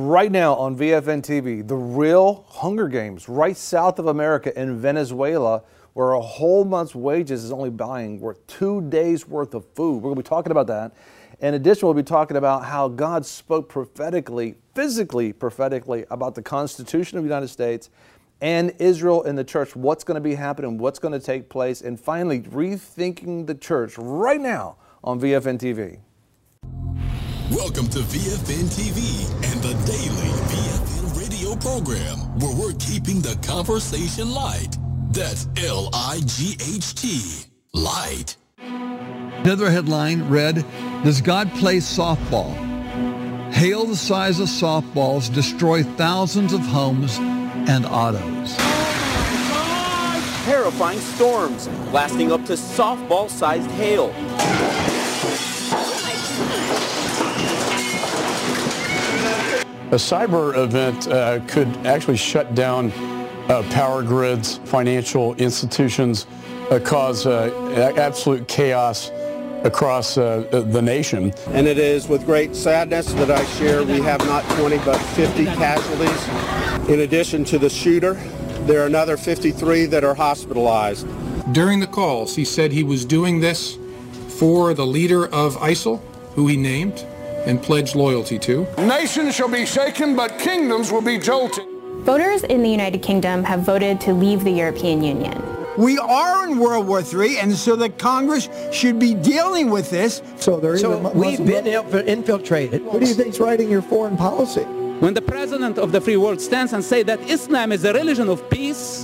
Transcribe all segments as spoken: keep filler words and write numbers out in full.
right now on V F N T V, the real Hunger Games right south of America in Venezuela, where a whole month's wages is only buying worth two days worth of food. We're going to be talking about that. In addition, we'll be talking about how God spoke prophetically, physically prophetically, about the Constitution of the United States and Israel and the church, what's going to be happening, what's going to take place, and finally rethinking the church right now on V F N T V. Welcome to V F N T V and the daily V F N radio program, where we're keeping the conversation light. That's L I G H T, light. Another headline read, "Does God play softball? Hail the size of softballs destroy thousands of homes and autos." Terrifying storms lasting up to softball-sized hail. A cyber event uh, could actually shut down uh, power grids, financial institutions, uh, cause uh, absolute chaos across uh, the nation. And it is with great sadness that I share we have not twenty but fifty casualties. In addition to the shooter, there are another fifty-three that are hospitalized. During the calls, he said he was doing this for the leader of ISIL, who he named and pledged loyalty to. Nations shall be shaken, but kingdoms will be jolted. Voters in the United Kingdom have voted to leave the European Union. We are in World War Three, and so the Congress should be dealing with this. So, there so we've been infiltrated. Who do you think's writing your foreign policy? When the president of the free world stands and says that Islam is a religion of peace,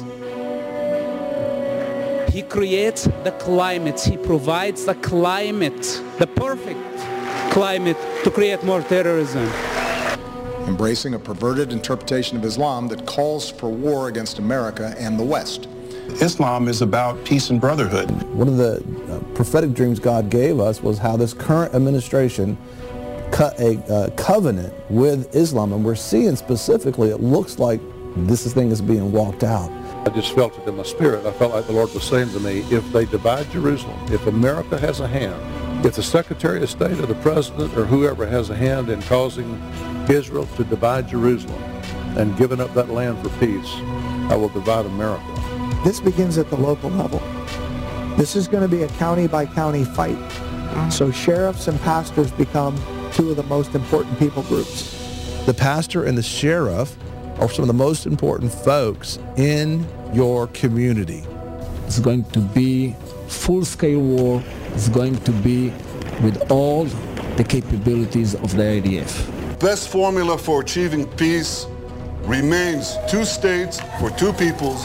he creates the climate, he provides the climate, the perfect climate to create more terrorism. Embracing a perverted interpretation of Islam that calls for war against America and the West. Islam is about peace and brotherhood. One of the uh, prophetic dreams God gave us was how this current administration cut a uh, covenant with Islam, and we're seeing specifically it looks like this thing is being walked out. I just felt it in my spirit. I felt like the Lord was saying to me, if they divide Jerusalem, if America has a hand, if the Secretary of State or the President or whoever has a hand in causing Israel to divide Jerusalem and giving up that land for peace, I will divide America. This begins at the local level. This is going to be a county-by-county fight. So sheriffs and pastors become two of the most important people groups. The pastor and the sheriff are some of the most important folks in your community. It's going to be full-scale war. It's going to be with all the capabilities of the I D F. Best formula for achieving peace remains two states for two peoples,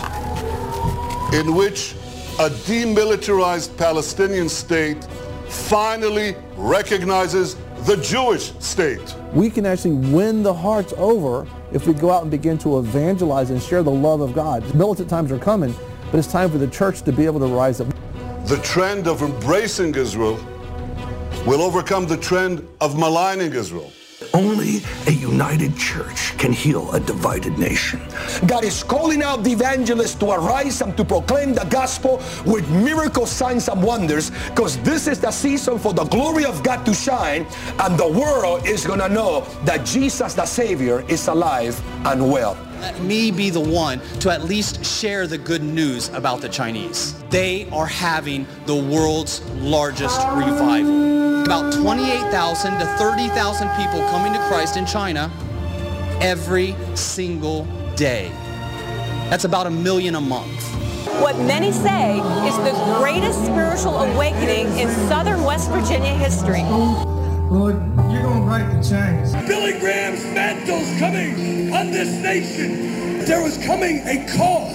in which a demilitarized Palestinian state finally recognizes the Jewish state. We can actually win the hearts over if we go out and begin to evangelize and share the love of God. Militant times are coming, but it's time for the church to be able to rise up. The trend of embracing Israel will overcome the trend of maligning Israel. Only a united church can heal a divided nation. God is calling out the evangelists to arise and to proclaim the gospel with miracle signs and wonders, because this is the season for the glory of God to shine, and the world is going to know that Jesus the Savior is alive and well. Let me be the one to at least share the good news about the Chinese. They are having the world's largest revival. About twenty-eight thousand to thirty thousand people coming to Christ in China every single day. That's about a million a month. What many say is the greatest spiritual awakening in southern West Virginia history. Lord, you're going to break the chains. Billy Graham's mantle's coming on this nation. There was coming a call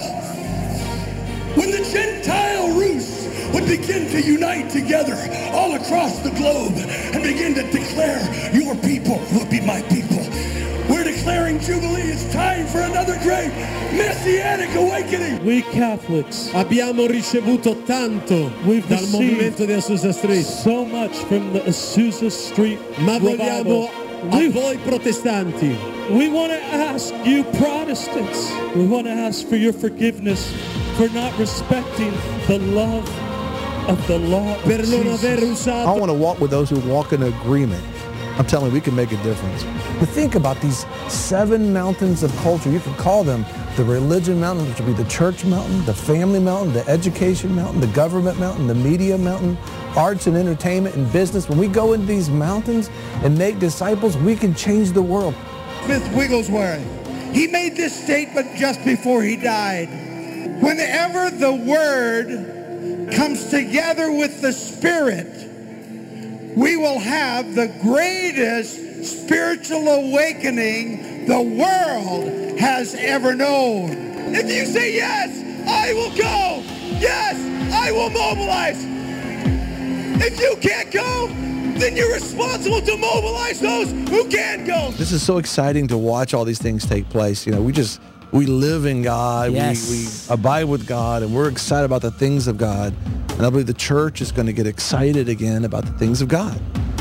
when the Gentile Rus would begin to unite together all across the globe and begin to declare, your people will be my people. We're declaring Jubilee. It's time for another great Messianic awakening. We Catholics abbiamo ricevuto tanto We've dal movimento di Azusa Street. So much from the Azusa Street Ma vogliamo a voi protestanti. We want to ask you Protestants. We want to ask for your forgiveness for not respecting the love of the law of Jesus. I want to walk with those who walk in agreement I'm telling you, we can make a difference. But think about these seven mountains of culture. You could call them the religion mountain, which would be the church mountain, the family mountain, the education mountain, the government mountain, the media mountain, arts and entertainment and business. When we go into these mountains and make disciples, we can change the world. Smith Wigglesworth, he made this statement just before he died. Whenever the Word comes together with the Spirit, we will have the greatest spiritual awakening the world has ever known. If you say yes, I will go. Yes, I will mobilize. If you can't go, then you're responsible to mobilize those who can go. This is so exciting to watch all these things take place. You know, we just, we live in God, Yes. we, we abide with God, and we're excited about the things of God. And I believe the church is going to get excited again about the things of God.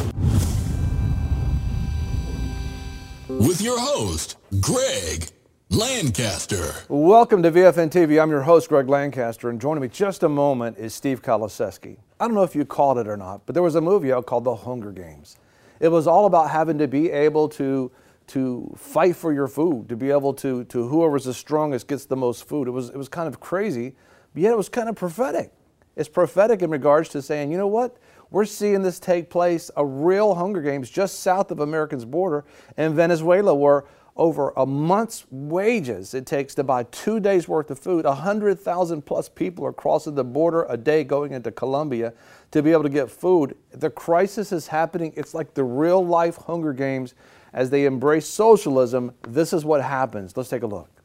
With your host, Greg Lancaster. Welcome to V F N T V. I'm your host, Greg Lancaster, and joining me just a moment is Steve Kalaseski. I don't know if you caught it or not, but there was a movie out called The Hunger Games. It was all about having to be able to to fight for your food, to be able to, to whoever's the strongest gets the most food. It was, it was kind of crazy, but yet it was kind of prophetic. It's prophetic in regards to saying, you know what? We're seeing this take place, a real Hunger Games just south of America's border in Venezuela, where over a month's wages it takes to buy two days worth of food. one hundred thousand plus people are crossing the border a day going into Colombia to be able to get food. The crisis is happening. It's like the real life Hunger Games. As they embrace socialism, this is what happens. Let's take a look.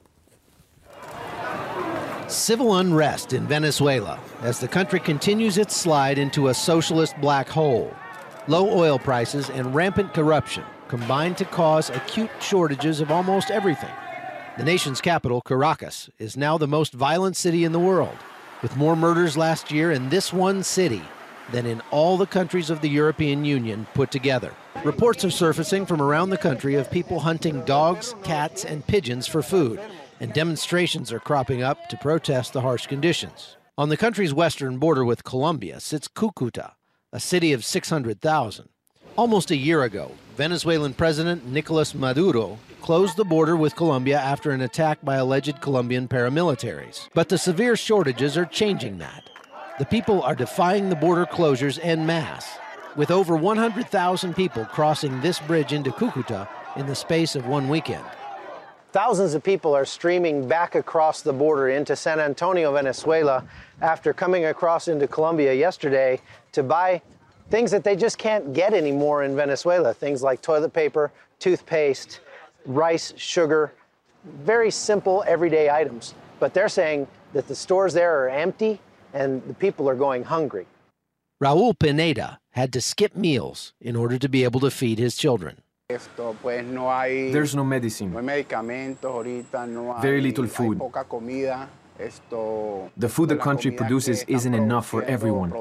Civil unrest in Venezuela as the country continues its slide into a socialist black hole. Low oil prices and rampant corruption combine to cause acute shortages of almost everything. The nation's capital, Caracas, is now the most violent city in the world, with more murders last year in this one city than in all the countries of the European Union put together. Reports are surfacing from around the country of people hunting dogs, cats, and pigeons for food, and demonstrations are cropping up to protest the harsh conditions. On the country's western border with Colombia sits Cucuta, a city of six hundred thousand. Almost a year ago, Venezuelan President Nicolas Maduro closed the border with Colombia after an attack by alleged Colombian paramilitaries. But the severe shortages are changing that. The people are defying the border closures en masse, with over one hundred thousand people crossing this bridge into Cucuta in the space of one weekend. Thousands of people are streaming back across the border into San Antonio, Venezuela, after coming across into Colombia yesterday to buy things that they just can't get anymore in Venezuela. Things like toilet paper, toothpaste, rice, sugar, very simple everyday items. But they're saying that the stores there are empty and the people are going hungry. Raul Pineda had to skip meals in order to be able to feed his children. There's no medicine, very little food. The food the country produces isn't enough for everyone.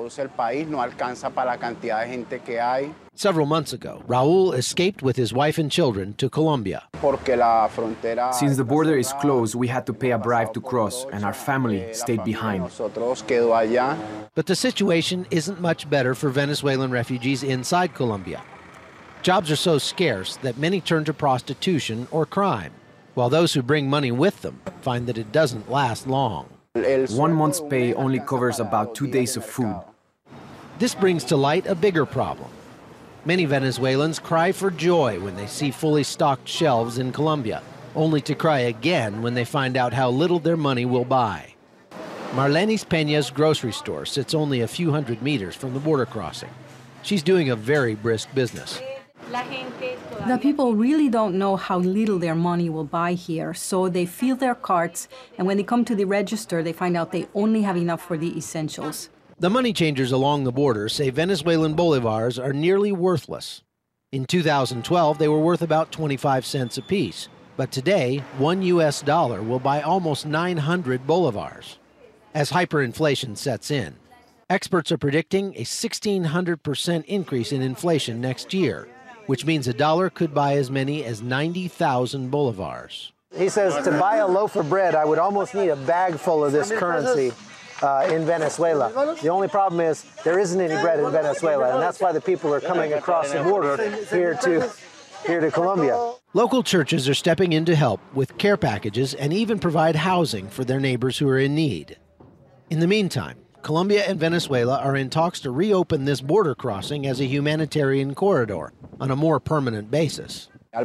Several months ago, Raul escaped with his wife and children to Colombia. Since the border is closed, we had to pay a bribe to cross, and our family stayed behind. But the situation isn't much better for Venezuelan refugees inside Colombia. Jobs are so scarce that many turn to prostitution or crime, while those who bring money with them find that it doesn't last long. One month's pay only covers about two days of food. This brings to light a bigger problem. Many Venezuelans cry for joy when they see fully stocked shelves in Colombia, only to cry again when they find out how little their money will buy. Marlenis Peña's grocery store sits only a few hundred meters from the border crossing. She's doing a very brisk business. The people really don't know how little their money will buy here, so they fill their carts, and when they come to the register, they find out they only have enough for the essentials. The money changers along the border say Venezuelan bolivars are nearly worthless. In two thousand twelve, they were worth about twenty-five cents apiece, but today, one U S dollar will buy almost nine hundred bolivars. As hyperinflation sets in, experts are predicting a sixteen hundred percent increase in inflation next year, which means a dollar could buy as many as ninety thousand bolivars. He says to buy a loaf of bread, I would almost need a bag full of this currency. uh, in Venezuela. The only problem is there isn't any bread in Venezuela, and that's why the people are coming across the border here to, here to Colombia. Local churches are stepping in to help with care packages and even provide housing for their neighbors who are in need. In the meantime, Colombia and Venezuela are in talks to reopen this border crossing as a humanitarian corridor on a more permanent basis. At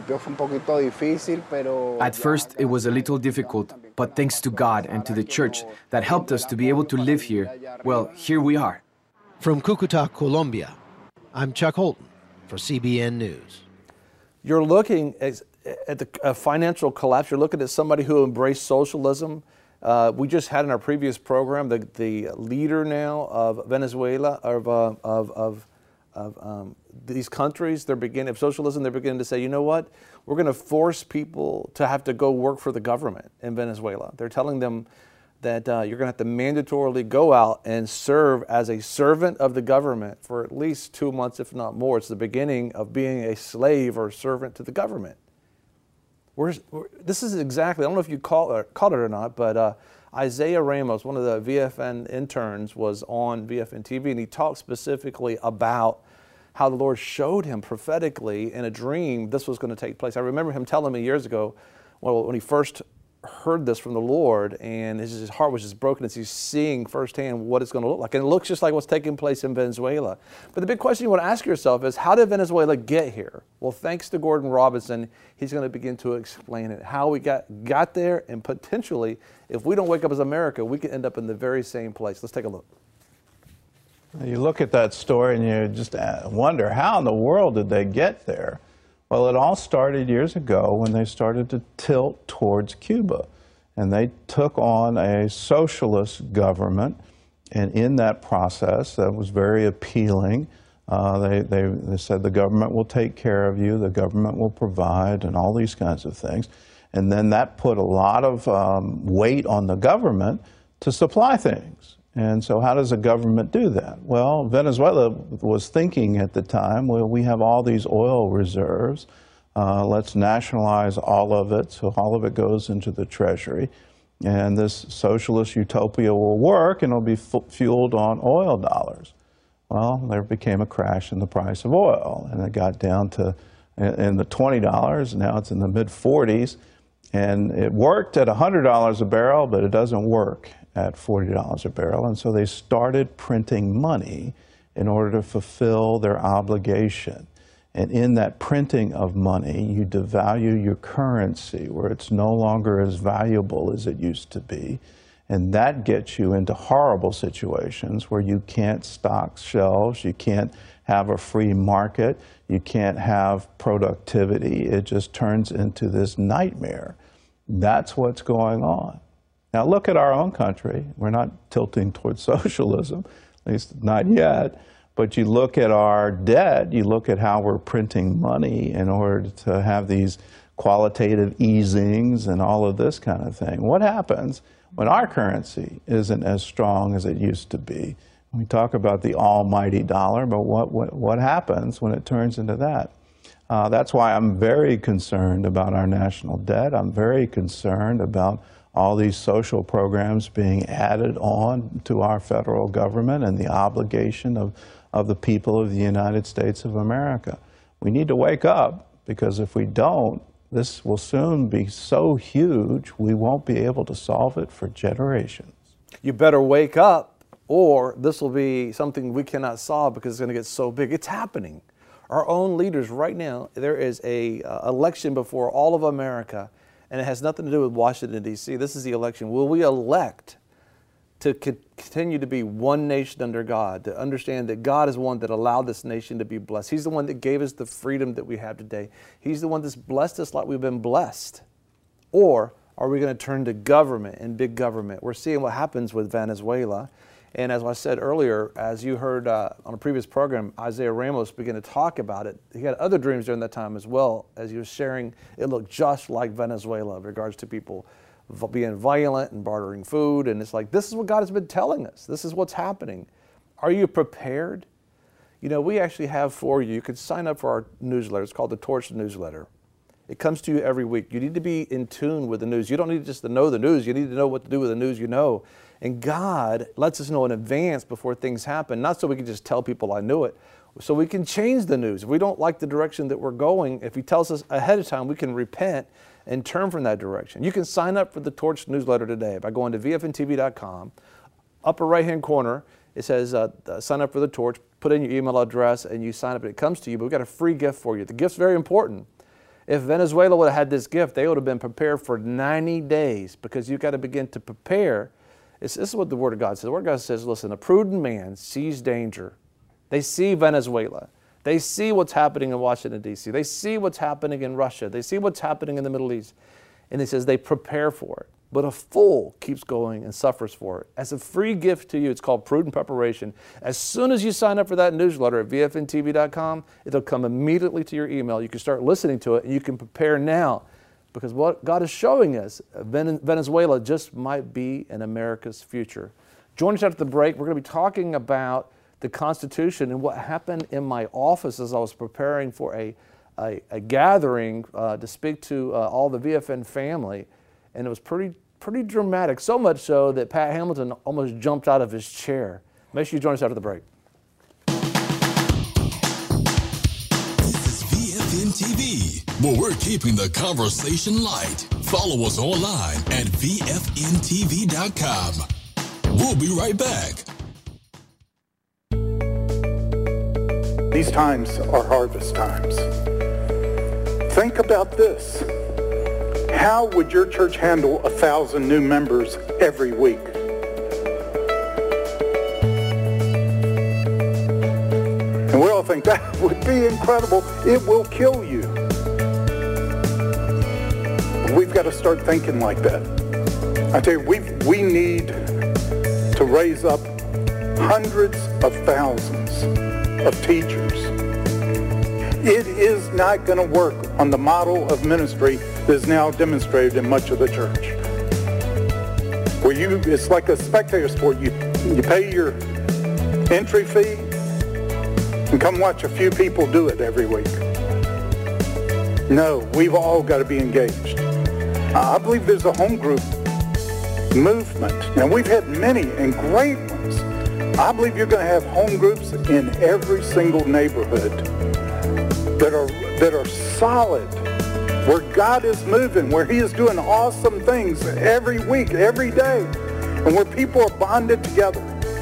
first, it was a little difficult, but thanks to God and to the church that helped us to be able to live here, well, here we are. From Cúcuta, Colombia, I'm Chuck Holton for C B N News. You're looking at, at the uh, financial collapse. You're looking at somebody who embraced socialism. Uh, we just had in our previous program the, the leader now of Venezuela, of, uh, of, of of um, these countries, they're beginning, of socialism, they're beginning to say, you know what, we're going to force people to have to go work for the government in Venezuela. They're telling them that uh, you're going to have to mandatorily go out and serve as a servant of the government for at least two months, if not more. It's the beginning of being a slave or servant to the government. We're, we're, this is exactly, I don't know if you call it, caught it or not, but uh, Isaiah Ramos, one of the V F N interns, was on V F N T V, and he talked specifically about how the Lord showed him prophetically in a dream this was going to take place. I remember him telling me years ago, well, when he first heard this from the Lord, and his, his heart was just broken as he's seeing firsthand what it's going to look like. And it looks just like what's taking place in Venezuela. But the big question you want to ask yourself is, how did Venezuela get here? Well, thanks to Gordon Robinson, he's going to begin to explain it, how we got, got there, and potentially, if we don't wake up as America, we could end up in the very same place. Let's take a look. You look at that story and you just wonder, how in the world did they get there? Well, it all started years ago when they started to tilt towards Cuba. And they took on a socialist government. And in that process, that was very appealing. Uh, they, they, they said the government will take care of you, the government will provide, and all these kinds of things. And then that put a lot of um, weight on the government to supply things. And so how does a government do that? Well, Venezuela was thinking at the time, well, we have all these oil reserves. Uh, let's nationalize all of it, so all of it goes into the treasury. And this socialist utopia will work, and it'll be fueled on oil dollars. Well, there became a crash in the price of oil, and it got down to in the twenty dollars. Now it's in the mid forties. And it worked at one hundred dollars a barrel, but it doesn't work at forty dollars a barrel. And so they started printing money in order to fulfill their obligation. And in that printing of money, you devalue your currency, where it's no longer as valuable as it used to be. And that gets you into horrible situations where you can't stock shelves, you can't have a free market, you can't have productivity. It just turns into this nightmare. That's what's going on. Now look at our own country. We're not tilting towards socialism, at least not yet. But you look at our debt, you look at how we're printing money in order to have these qualitative easings and all of this kind of thing. What happens when our currency isn't as strong as it used to be? We talk about the almighty dollar, but what, what, what happens when it turns into that? Uh, that's why I'm very concerned about our national debt. I'm very concerned about all these social programs being added on to our federal government and the obligation of, of the people of the United States of America. We need to wake up, because if we don't, this will soon be so huge we won't be able to solve it for generations. You better wake up, or this will be something we cannot solve because it's going to get so big. It's happening. Our own leaders right now, there is a uh, election before all of America, and it has nothing to do with Washington, D C This is the election. Will we elect to continue to be one nation under God, to understand that God is one that allowed this nation to be blessed? He's the one that gave us the freedom that we have today. He's the one that's blessed us like we've been blessed. Or are we going to turn to government and big government? We're seeing what happens with Venezuela. And as I said earlier, as you heard uh, on a previous program, Isaiah Ramos began to talk about it. He had other dreams during that time as well. As he was sharing, it looked just like Venezuela in regards to people being violent and bartering food. And it's like, this is what God has been telling us. This is what's happening. Are you prepared? You know, we actually have for you, you can sign up for our newsletter. It's called the Torch Newsletter. It comes to you every week. You need to be in tune with the news. You don't need just to know the news. You need to know what to do with the news you know. And God lets us know in advance before things happen, not so we can just tell people I knew it, so we can change the news. If we don't like the direction that we're going, if he tells us ahead of time, we can repent and turn from that direction. You can sign up for the Torch newsletter today by going to V F N T V dot com. Upper right-hand corner, it says uh, sign up for the Torch. Put in your email address and you sign up and it comes to you. But we've got a free gift for you. The gift's very important. If Venezuela would have had this gift, they would have been prepared for ninety days, because you've got to begin to prepare. It's, this is what the Word of God says. The Word of God says, listen, a prudent man sees danger. They see Venezuela. They see what's happening in Washington, D C They see what's happening in Russia. They see what's happening in the Middle East. And he says they prepare for it. But a fool keeps going and suffers for it. As a free gift to you, it's called Prudent Preparation. As soon as you sign up for that newsletter at V F N T V dot com, it'll come immediately to your email. You can start listening to it, and you can prepare now. Because what God is showing us, Venezuela just might be in America's future. Join us after the break. We're going to be talking about the Constitution and what happened in my office as I was preparing for a, a, a gathering uh, to speak to uh, all the V F N family. And it was pretty, pretty dramatic, so much so that Pat Hamilton almost jumped out of his chair. Make sure you join us after the break. V F N T V, where we're keeping the conversation light. Follow us online at V F N T V dot com. We'll be right back. These times are harvest times. Think about this. How would your church handle a thousand new members every week? And we all think that would be incredible. It will kill you. But we've got to start thinking like that. I tell you, we we need to raise up hundreds of thousands of teachers. It is not going to work on the model of ministry that is now demonstrated in much of the church. Where you, it's like a spectator sport. You, you pay your entry fee and come watch a few people do it every week. No, we've all got to be engaged. I believe there's a home group movement. Now, we've had many and great ones. I believe you're going to have home groups in every single neighborhood that are that are solid, where God is moving, where he is doing awesome things every week, every day, and where people are bonded together.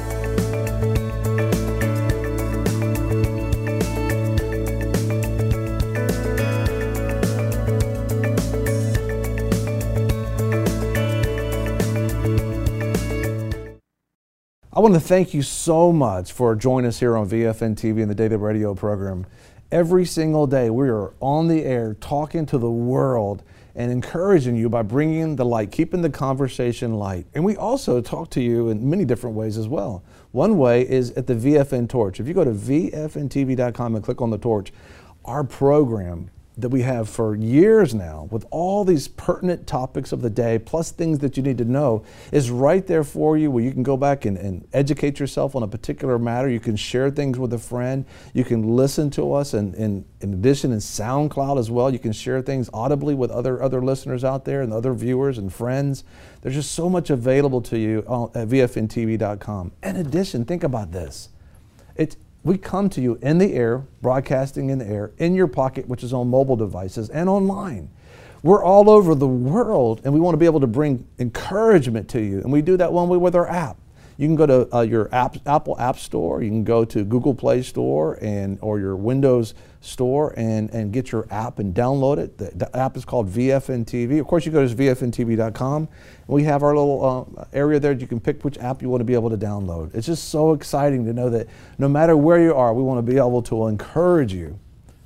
I want to thank you so much for joining us here on V F N T V and the Daily Radio program. Every single day we are on the air talking to the world and encouraging you by bringing the light, keeping the conversation light. And we also talk to you in many different ways as well. One way is at the V F N Torch. If you go to V F N T V dot com and click on the Torch, our program that we have for years now with all these pertinent topics of the day, plus things that you need to know, is right there for you, where you can go back and, and educate yourself on a particular matter. You can share things with a friend. You can listen to us, and, and in addition in SoundCloud as well. You can share things audibly with other, other listeners out there and other viewers and friends. There's just so much available to you at V F N T V dot com. In addition, think about this. It's We come to you in the air, broadcasting in the air, in your pocket, which is on mobile devices, and online. We're all over the world, and we want to be able to bring encouragement to you. And we do that one way with our app. You can go to uh, your app, Apple App Store. You can go to Google Play Store and or your Windows Store and, and get your app and download it. The, the app is called V F N T V. Of course, you go to V F N T V dot com. We have our little uh, area there. You can pick which app you want to be able to download. It's just so exciting to know that no matter where you are, we want to be able to encourage you.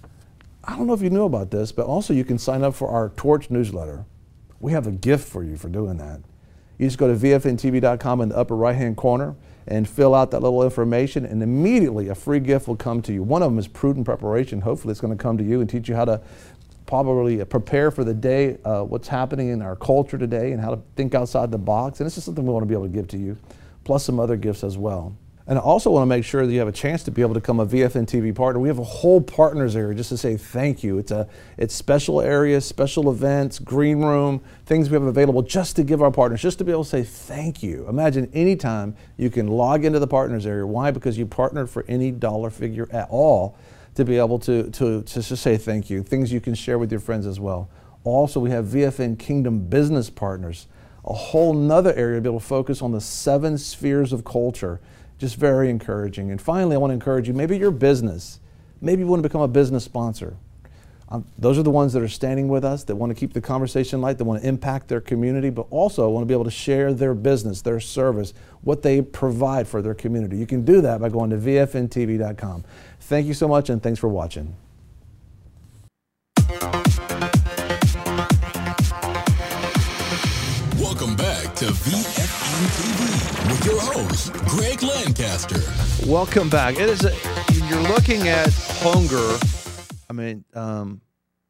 I don't know if you knew about this, but also you can sign up for our Torch newsletter. We have a gift for you for doing that. You just go to V F N T V dot com in the upper right-hand corner and fill out that little information, and immediately a free gift will come to you. One of them is Prudent Preparation. Hopefully it's going to come to you and teach you how to probably prepare for the day, uh, what's happening in our culture today, and how to think outside the box. And it's just something we want to be able to give to you, plus some other gifts as well. And I also want to make sure that you have a chance to be able to become a V F N T V partner. We have a whole partners area just to say thank you. It's a it's special areas, special events, green room, things we have available just to give our partners, just to be able to say thank you. Imagine anytime you can log into the partners area. Why? Because you partnered for any dollar figure at all to be able to, to, to just say thank you. Things you can share with your friends as well. Also, we have V F N Kingdom Business Partners, a whole nother area to be able to focus on the seven spheres of culture. Just very encouraging. And finally, I want to encourage you, maybe your business, maybe you want to become a business sponsor. Um, those are the ones that are standing with us, that want to keep the conversation light, that want to impact their community, but also want to be able to share their business, their service, what they provide for their community. You can do that by going to V F N T V dot com. Thank you so much, and thanks for watching. Welcome back to V F N T V with your host, Greg Lancaster. Welcome back. It is a, you're looking at hunger. I mean, um,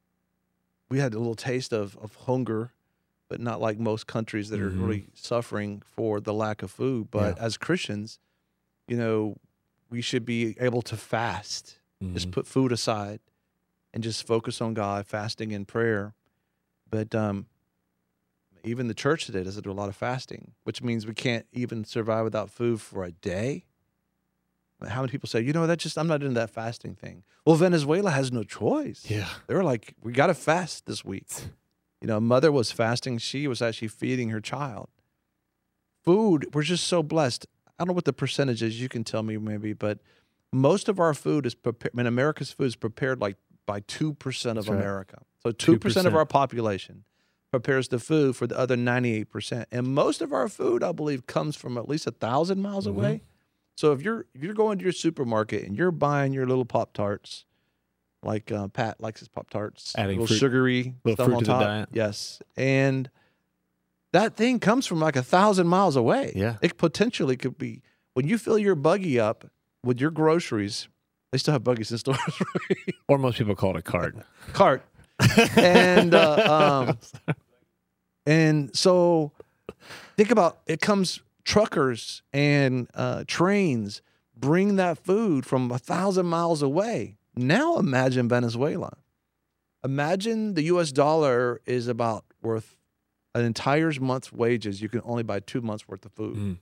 we had a little taste of, of hunger, but not like most countries that mm-hmm. are really suffering for the lack of food. But yeah. as Christians, you know, we should be able to fast, mm-hmm. just put food aside and just focus on God, fasting and prayer. But um, even the church today doesn't do a lot of fasting, which means we can't even survive without food for a day. How many people say, you know, that just, I'm not into that fasting thing. Well, Venezuela has no choice. Yeah. They're like, we got to fast this week. You know, a mother was fasting. She was actually feeding her child. Food, we're just so blessed. I don't know what the percentage is. You can tell me maybe, but most of our food is prepared. I mean, America's food is prepared like by two percent of That's right. America. So two percent, two percent of our population prepares the food for the other ninety-eight percent. And most of our food, I believe, comes from at least a thousand miles mm-hmm. away. So if you're if you're going to your supermarket and you're buying your little Pop-Tarts, like uh, Pat likes his Pop-Tarts, adding little fruit, sugary little stuff fruit on to top. the diet. Yes, and that thing comes from like a thousand miles away. Yeah, it potentially could be when you fill your buggy up with your groceries. They still have buggies in stores, right? Or most people call it a cart. Cart, and uh, um, and so think about it comes. Truckers and uh, trains bring that food from a thousand miles away. Now imagine Venezuela. Imagine the U S dollar is about worth an entire month's wages. You can only buy two months worth of food. Mm.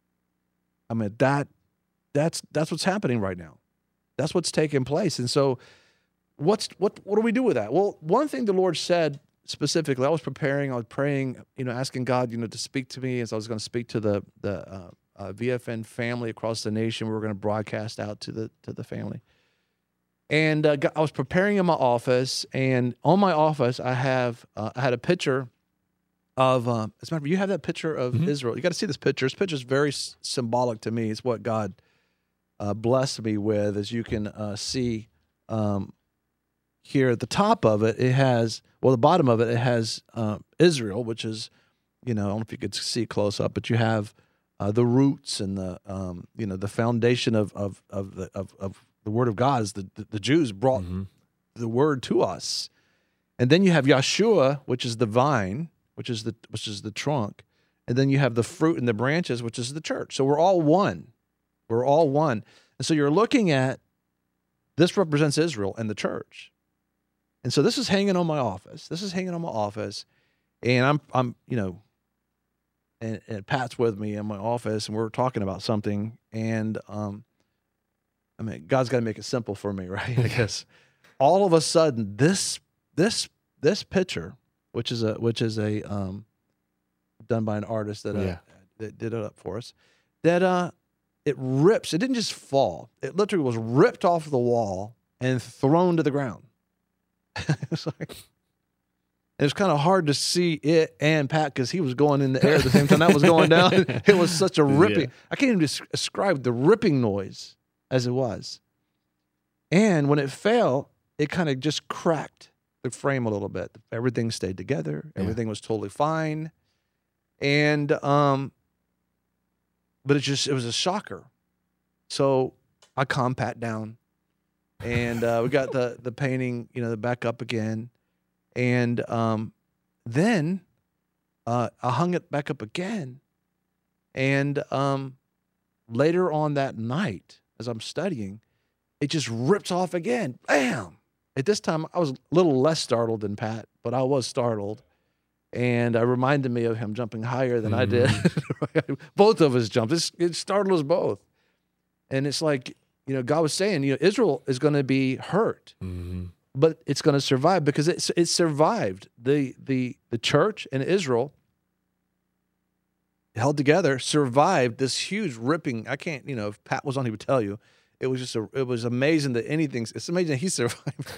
I mean, that that's that's what's happening right now. That's what's taking place. And so what's what what do we do with that? Well, one thing the Lord said specifically, I was preparing, I was praying, you know, asking God, you know, to speak to me as I was going to speak to the the uh, uh, V F N family across the nation. We were going to broadcast out to the to the family, and uh, I was preparing in my office. And on my office, I have uh, I had a picture of. Um, as a matter of fact, you have that picture of mm-hmm. Israel. You got to see this picture. This picture is very s- symbolic to me. It's what God uh, blessed me with, as you can uh, see. Um, Here at the top of it, it has, well, the bottom of it, it has uh, Israel, which is, you know, I don't know if you could see close up, but you have uh, the roots and the, um, you know, the foundation of of of the of, of the Word of God is the the, the Jews brought mm-hmm. the Word to us, and then you have Yeshua, which is the vine, which is the which is the trunk, and then you have the fruit and the branches, which is the church. So we're all one, we're all one, and so you're looking at this represents Israel and the church. And so this is hanging on my office. This is hanging on my office, and I'm, I'm, you know, and, and Pat's with me in my office, and we're talking about something, and um, I mean, God's got to make it simple for me, right? I guess. All of a sudden, this, this, this picture, which is a, which is a, um, done by an artist that, uh, yeah. that did it up for us, that uh, it rips. It didn't just fall. It literally was ripped off the wall and thrown to the ground. It's like, it was kind of hard to see it and Pat because he was going in the air at the same time that was going down. It was such a ripping. Yeah. I can't even describe the ripping noise as it was. And when it fell, it kind of just cracked the frame a little bit. Everything stayed together. Everything yeah. was totally fine. And um, but it just it was a shocker. So I calmed Pat down. And uh, we got the the painting, you know, the back up again, and um, then uh, I hung it back up again, and um, later on that night, as I'm studying, it just rips off again. Bam! At this time, I was a little less startled than Pat, but I was startled. And it reminded me of him jumping higher than mm. I did. Both of us jumped. It, it startled us both. And it's like, you know, God was saying, you know, Israel is going to be hurt, mm-hmm. but it's going to survive because it, it survived. The, the, the church in Israel held together, survived this huge ripping. I can't, you know, if Pat was on, he would tell you. It was just, a, it was amazing that anything, it's amazing that he survived.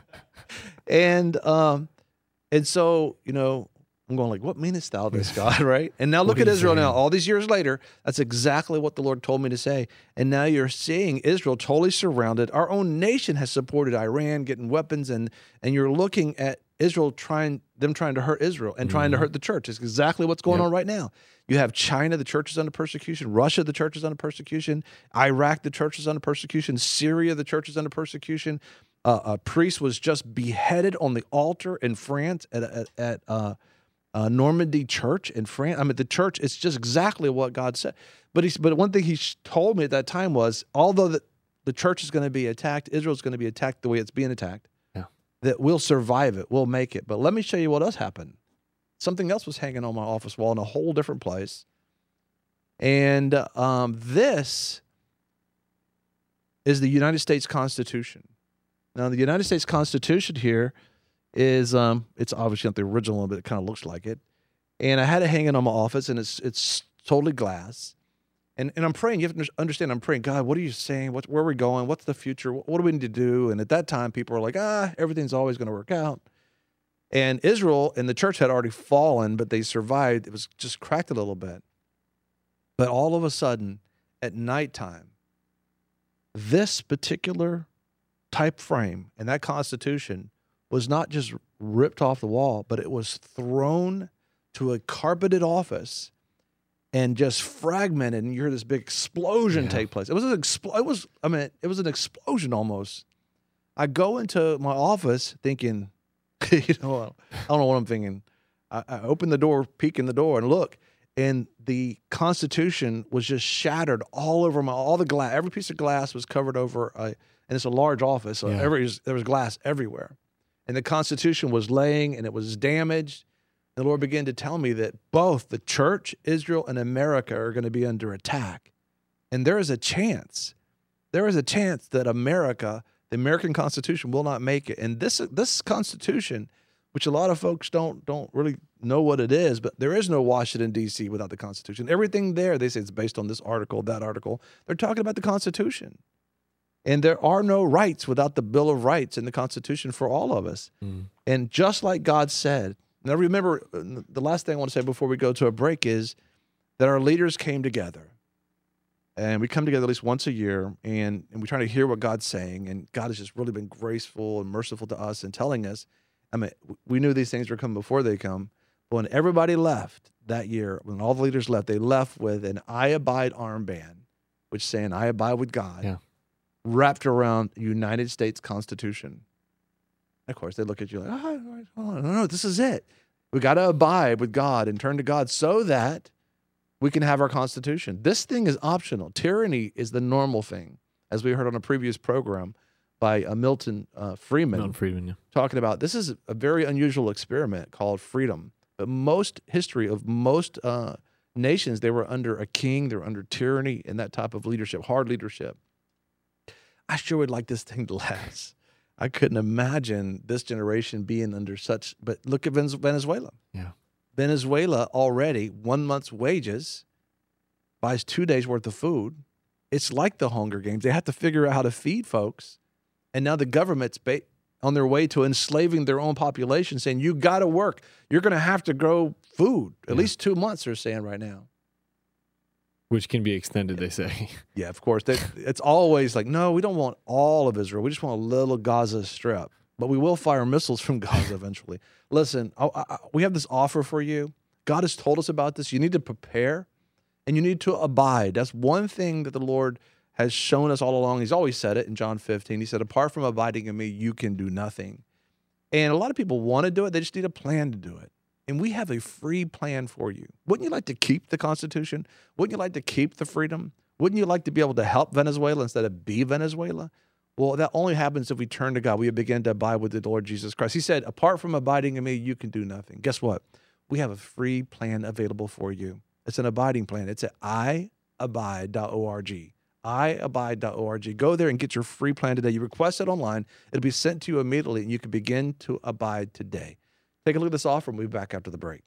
and, um, and so, you know, I'm going like, what meanest thou this, God, right? And now look at Israel now. All these years later, that's exactly what the Lord told me to say. And now you're seeing Israel totally surrounded. Our own nation has supported Iran, getting weapons, and and you're looking at Israel trying, them trying to hurt Israel and trying mm-hmm. to hurt the church. It's exactly what's going yep. on right now. You have China, the church is under persecution. Russia, the church is under persecution. Iraq, the church is under persecution. Syria, the church is under persecution. Uh, a priest was just beheaded on the altar in France at at, at uh, uh, Normandy Church in France. I mean, the church, it's just exactly what God said. But he's, but one thing he told me at that time was, although the, the church is going to be attacked, Israel's going to be attacked the way it's being attacked, yeah. that we'll survive it, we'll make it. But let me show you what else happened. Something else was hanging on my office wall in a whole different place. And um, this is the United States Constitution. Now, the United States Constitution here is, um, it's obviously not the original one, but it kind of looks like it. And I had it hanging on my office, and it's it's totally glass. And and I'm praying. You have to understand, I'm praying, God, what are you saying? What, where are we going? What's the future? What, what do we need to do? And at that time, people were like, ah, everything's always going to work out. And Israel and the church had already fallen, but they survived. It was just cracked a little bit. But all of a sudden, at nighttime, this particular type frame and that Constitution was not just ripped off the wall, but it was thrown to a carpeted office and just fragmented, and you hear this big explosion yeah. take place. It was an expl- It was, I mean, it was an explosion almost. I go into my office thinking, you know, I don't know what I'm thinking. I, I open the door, peek in the door, and look, and the Constitution was just shattered all over my, all the glass, every piece of glass was covered over, a, and it's a large office, so yeah. every, there was glass everywhere. And the Constitution was laying, and it was damaged. The Lord began to tell me that both the church, Israel, and America are going to be under attack. And there is a chance, there is a chance that America, the American Constitution, will not make it. And this this Constitution, which a lot of folks don't don't really know what it is, but there is no Washington, D C without the Constitution. Everything there, they say it's based on this article, that article. They're talking about the Constitution. And there are no rights without the Bill of Rights in the Constitution for all of us. Mm. And just like God said, now remember, the last thing I want to say before we go to a break is that our leaders came together. And we come together at least once a year, and, and we try to hear what God's saying. And God has just really been graceful and merciful to us and telling us, I mean, we knew these things were coming before they come. But when everybody left that year, when all the leaders left, they left with an I Abide armband, which is saying, I abide with God, yeah. wrapped around the United States Constitution. Of course, they look at you like, oh, no, no, this is it. We got to abide with God and turn to God so that we can have our Constitution. This thing is optional. Tyranny is the normal thing, as we heard on a previous program by uh, Milton uh, Friedman. Milton Friedman, yeah. Talking about, this is a very unusual experiment called freedom. But most history of most uh, nations, they were under a king, they were under tyranny and that type of leadership, hard leadership. I sure would like this thing to last. I couldn't imagine this generation being under such, but look at Venezuela. Yeah. Venezuela already, one month's wages, buys two days worth of food. It's like the Hunger Games. They have to figure out how to feed folks. And now the government's ba- on their way to enslaving their own population, saying, you got to work. You're going to have to grow food. At yeah. least two months, they're saying right now. Which can be extended, they say. Yeah, of course. They, it's always like, no, we don't want all of Israel. We just want a little Gaza Strip. But we will fire missiles from Gaza eventually. Listen, I, I, we have this offer for you. God has told us about this. You need to prepare, and you need to abide. That's one thing that the Lord has shown us all along. He's always said it in John fifteen. He said, apart from abiding in me, you can do nothing. And a lot of people want to do it. They just need a plan to do it. And we have a free plan for you. Wouldn't you like to keep the Constitution? Wouldn't you like to keep the freedom? Wouldn't you like to be able to help Venezuela instead of be Venezuela? Well, that only happens if we turn to God. We begin to abide with the Lord Jesus Christ. He said, apart from abiding in me, you can do nothing. Guess what? We have a free plan available for you. It's an abiding plan. It's at i abide dot org. i abide dot org. Go there and get your free plan today. You request it online. It'll be sent to you immediately, and you can begin to abide today. Take a look at this offer, and we'll be back after the break.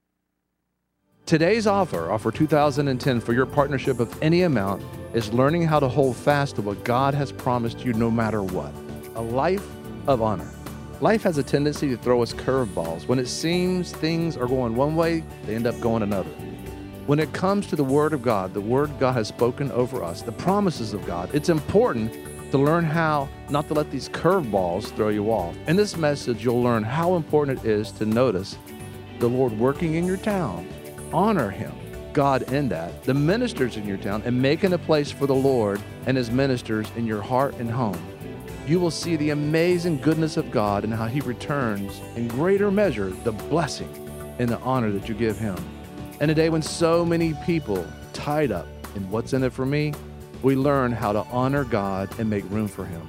Today's offer, offer two thousand ten for your partnership of any amount, is learning how to hold fast to what God has promised you no matter what. A life of honor. Life has a tendency to throw us curveballs. When it seems things are going one way, they end up going another. When it comes to the Word of God, the Word God has spoken over us, the promises of God, it's important to learn how not to let these curveballs throw you off. In this message, you'll learn how important it is to notice the Lord working in your town. Honor Him, God in that, the ministers in your town, and making a place for the Lord and His ministers in your heart and home. You will see the amazing goodness of God and how He returns in greater measure the blessing and the honor that you give Him. In a day when so many people tied up in what's in it for me, we learn how to honor God and make room for Him.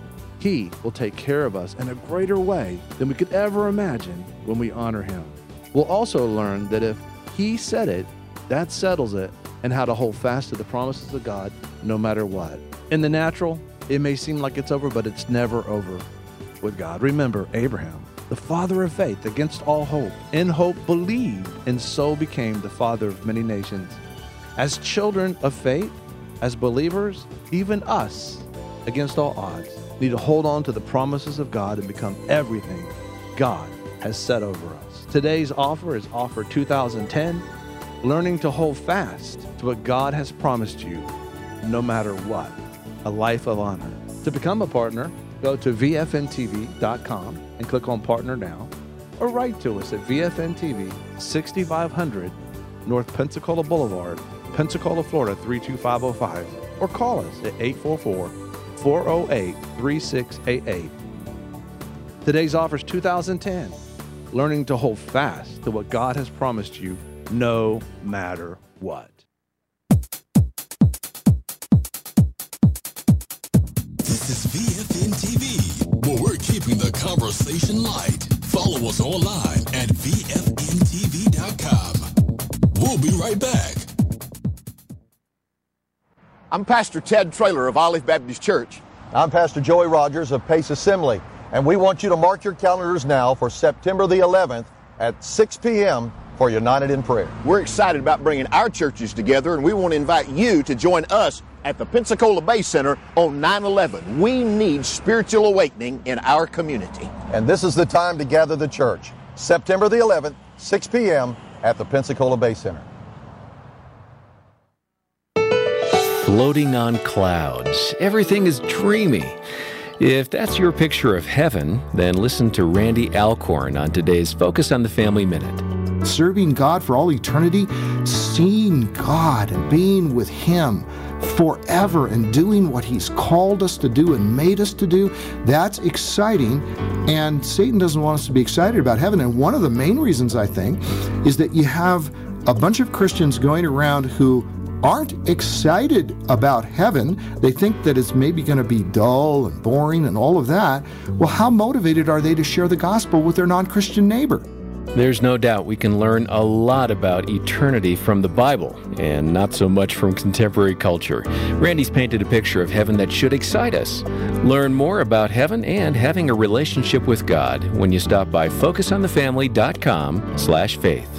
He will take care of us in a greater way than we could ever imagine when we honor Him. We'll also learn that if He said it, that settles it, and how to hold fast to the promises of God no matter what. In the natural, it may seem like it's over, but it's never over with God. Remember Abraham, the father of faith, against all hope. In hope believed, and so became the father of many nations. As children of faith, as believers, even us, against all odds, need to hold on to the promises of God and become everything God has set over us. Today's offer is offer two thousand ten, learning to hold fast to what God has promised you, no matter what, a life of honor. To become a partner, go to V F N T V dot com and click on Partner Now, or write to us at V F N T V, sixty-five hundred North Pensacola Boulevard, Pensacola, Florida, three two five oh five, or call us at eight four four, four oh eight, three six eight eight. Today's offer is two thousand ten. Learning to hold fast to what God has promised you, no matter what. This is V F N T V, where we're keeping the conversation light. Follow us online at V F N T V dot com. We'll be right back. I'm Pastor Ted Traylor of Olive Baptist Church. I'm Pastor Joey Rogers of Pace Assembly. And we want you to mark your calendars now for September the eleventh at six p.m. for United in Prayer. We're excited about bringing our churches together, and we want to invite you to join us at the Pensacola Bay Center on nine eleven. We need spiritual awakening in our community. And this is the time to gather the church. September the eleventh, six p.m. at the Pensacola Bay Center. Floating on clouds. Everything is dreamy. If that's your picture of heaven, then listen to Randy Alcorn on today's Focus on the Family Minute. Serving God for all eternity, seeing God and being with Him forever and doing what He's called us to do and made us to do, that's exciting. And Satan doesn't want us to be excited about heaven. And one of the main reasons, I think, is that you have a bunch of Christians going around who aren't excited about heaven. They think that it's maybe going to be dull and boring and all of that. Well, how motivated are they to share the gospel with their non-Christian neighbor? There's no doubt we can learn a lot about eternity from the Bible, and not so much from contemporary culture. Randy's painted a picture of heaven that should excite us. Learn more about heaven and having a relationship with God when you stop by focus on the family dot com slash faith.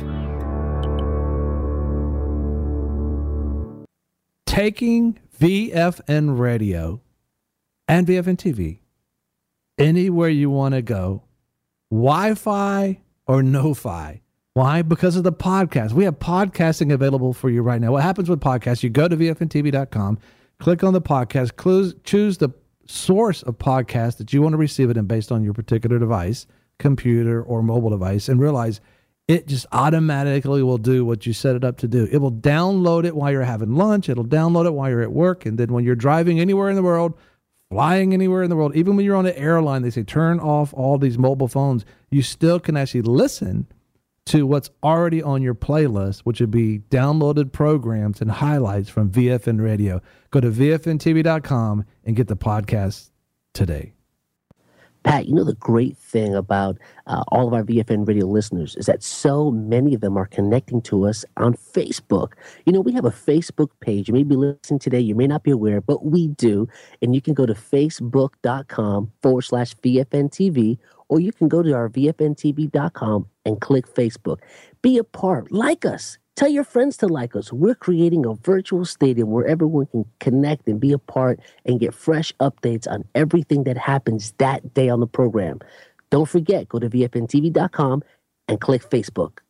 Taking V F N Radio and V F N T V anywhere you want to go, Wi-Fi or no-fi. Why? Because of the podcast. We have podcasting available for you right now. What happens with podcasts, you go to V F N T V dot com, click on the podcast, close, choose the source of podcast that you want to receive it in based on your particular device, computer or mobile device, and realize it just automatically will do what you set it up to do. It will download it while you're having lunch. It'll download it while you're at work. And then when you're driving anywhere in the world, flying anywhere in the world, even when you're on an airline, they say turn off all these mobile phones. You still can actually listen to what's already on your playlist, which would be downloaded programs and highlights from V F N Radio. Go to V F N T V dot com and get the podcast today. Pat, you know the great thing about uh, all of our V F N Radio listeners is that so many of them are connecting to us on Facebook. You know, we have a Facebook page. You may be listening today. You may not be aware, but we do. And you can go to facebook.com forward slash VFNTV, or you can go to our V F N T V dot com and click Facebook. Be a part. Like us. Tell your friends to like us. We're creating a virtual stadium where everyone can connect and be a part and get fresh updates on everything that happens that day on the program. Don't forget, go to V F N T V dot com and click Facebook.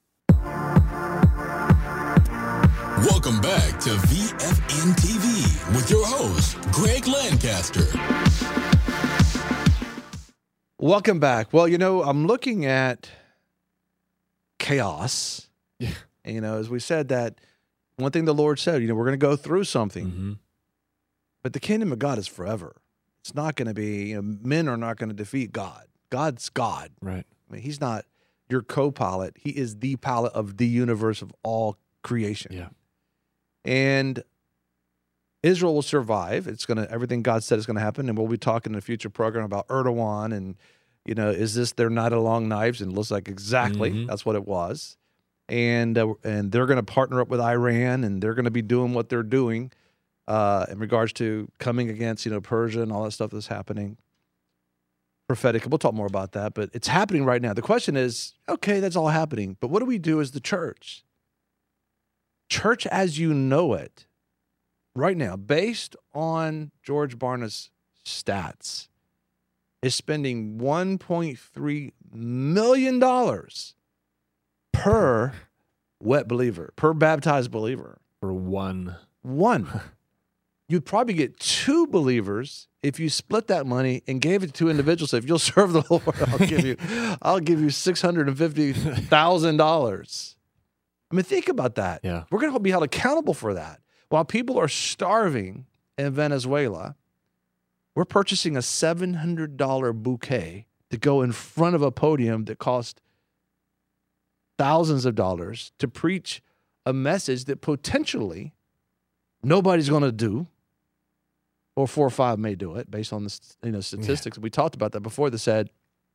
Welcome back to V F N T V with your host, Greg Lancaster. Welcome back. Well, you know, I'm looking at chaos. Yeah. And, you know, as we said, that one thing the Lord said, you know, we're going to go through something. Mm-hmm. But the kingdom of God is forever. It's not going to be, you know, men are not going to defeat God. God's God. Right. I mean, he's not your co-pilot. He is the pilot of the universe of all creation. Yeah. And Israel will survive. It's going to, everything God said is going to happen. And we'll be talking in a future program about Erdogan and, you know, is this their night of long knives? And it looks like exactly mm-hmm. that's what it was. And uh, and they're going to partner up with Iran, and they're going to be doing what they're doing uh, in regards to coming against, you know, Persia and all that stuff that's happening. Prophetic. We'll talk more about that, but it's happening right now. The question is, okay, that's all happening, but what do we do as the church? Church as you know it, right now, based on George Barna's stats, is spending one point three million dollars per wet believer, per baptized believer. For one. One. You'd probably get two believers if you split that money and gave it to two individuals. So if you'll serve the Lord, I'll give you, I'll give you six hundred fifty thousand dollars. I mean, think about that. Yeah. We're going to be held accountable for that. While people are starving in Venezuela, we're purchasing a seven hundred dollars bouquet to go in front of a podium that cost thousands of dollars to preach a message that potentially nobody's going to do, or four or five may do it based on the you know statistics. Yeah. We talked about that before that said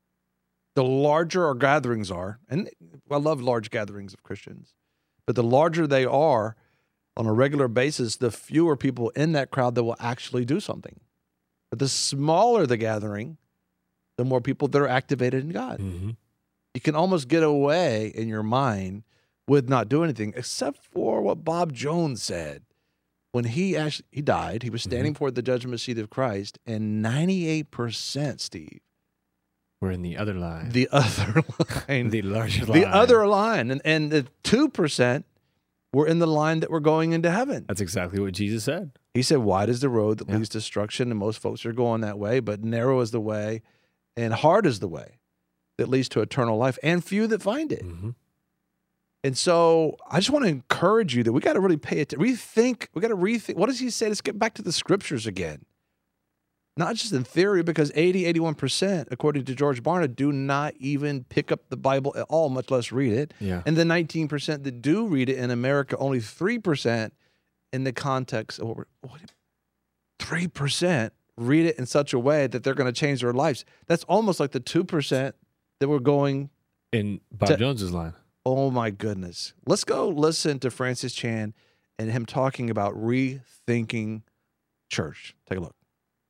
the larger our gatherings are, and I love large gatherings of Christians, but the larger they are on a regular basis, the fewer people in that crowd that will actually do something. But the smaller the gathering, the more people that are activated in God. Mm-hmm. You can almost get away in your mind with not doing anything, except for what Bob Jones said. When he actually he died, he was standing mm-hmm. before the judgment seat of Christ, and ninety-eight percent, Steve, we're in the other line. The other line. the larger line. The other line. And, and the two percent were in the line that were going into heaven. That's exactly what Jesus said. He said, wide is the road that yeah. leads to destruction, and most folks are going that way, but narrow is the way, and hard is the way that leads to eternal life, and few that find it. Mm-hmm. And so I just want to encourage you that we got to really pay attention. Rethink. We got to rethink. What does he say? Let's get back to the scriptures again. Not just in theory, because eighty, eighty-one percent, according to George Barna, do not even pick up the Bible at all, much less read it. Yeah. And the nineteen percent that do read it in America, only three percent in the context of what we're, what, three percent read it in such a way that they're going to change their lives. That's almost like the two percent that we're going in Bob to, Jones's line. Oh my goodness. Let's go listen to Francis Chan and him talking about rethinking church. Take a look.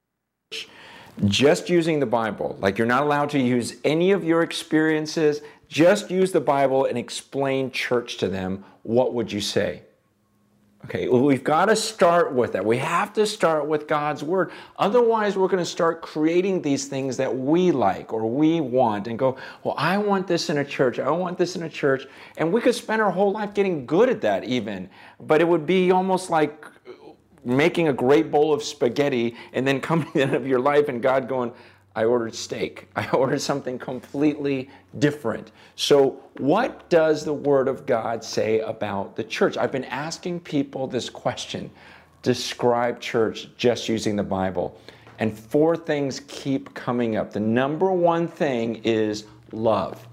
Just using the Bible, like you're not allowed to use any of your experiences, just use the Bible and explain church to them. What would you say? Okay, well, we've got to start with that. We have to start with God's Word. Otherwise, we're going to start creating these things that we like or we want and go, well, I want this in a church. I want this in a church. And we could spend our whole life getting good at that even. But it would be almost like making a great bowl of spaghetti and then coming to the end of your life and God going, I ordered steak. I ordered something completely different. So what does the Word of God say about the church? I've been asking people this question. Describe church just using the Bible. And four things keep coming up. The number one thing is love.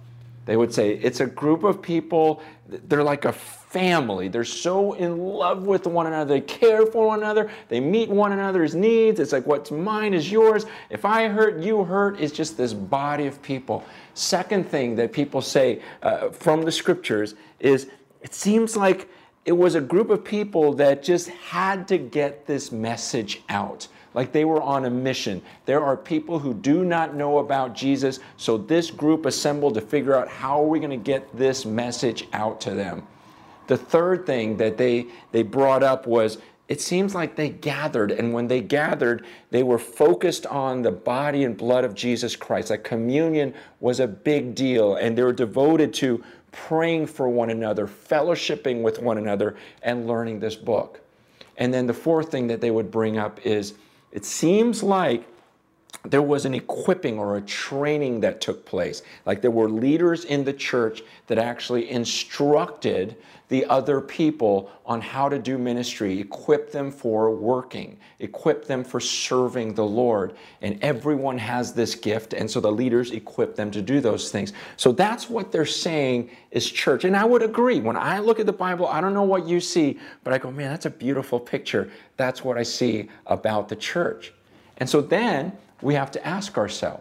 They would say it's a group of people, they're like a family. They're so in love with one another. They care for one another. They meet one another's needs. It's like what's mine is yours. If I hurt, you hurt. It's just this body of people. Second thing that people say uh, from the scriptures is it seems like it was a group of people that just had to get this message out. Like they were on a mission. There are people who do not know about Jesus, so this group assembled to figure out how are we going to get this message out to them. The third thing that they, they brought up was it seems like they gathered, and when they gathered, they were focused on the body and blood of Jesus Christ. Like communion was a big deal, and they were devoted to praying for one another, fellowshipping with one another, and learning this book. And then the fourth thing that they would bring up is it seems like there was an equipping or a training that took place. Like there were leaders in the church that actually instructed the other people on how to do ministry, equip them for working, equip them for serving the Lord. And everyone has this gift, and so the leaders equip them to do those things. So that's what they're saying is church. And I would agree. When I look at the Bible, I don't know what you see, but I go, man, that's a beautiful picture. That's what I see about the church. And so then we have to ask ourselves,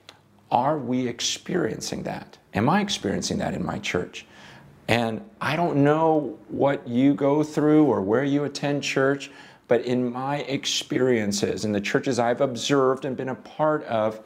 are we experiencing that? Am I experiencing that in my church? And I don't know what you go through or where you attend church, but in my experiences, in the churches I've observed and been a part of,